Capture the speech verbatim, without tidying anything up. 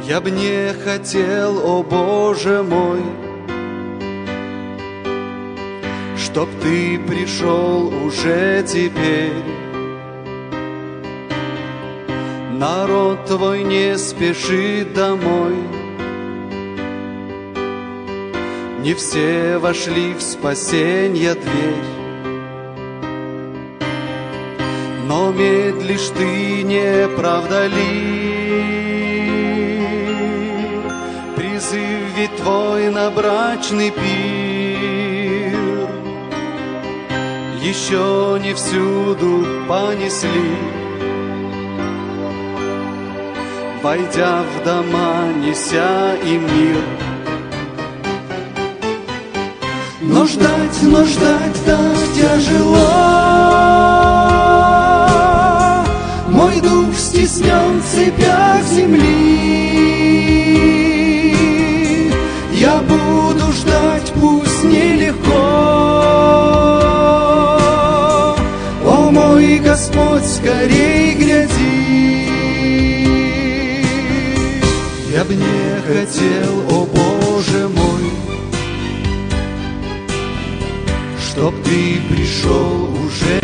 Я б не хотел, о Боже мой, чтоб Ты пришел уже теперь. Народ Твой не спешит домой, не все вошли в спасенье дверь. Но медлишь Ты, не правда ли? Призыв ведь Твой на брачный пир еще не всюду понесли. Войдя в дома, неся им мир. Но ждать, но ждать так тяжело, мой дух стеснен в цепях земли. Я буду ждать, пусть нелегко, о мой Господь, скорей гряди. Я б не хотел, о Боже мой, чтоб Ты пришел уже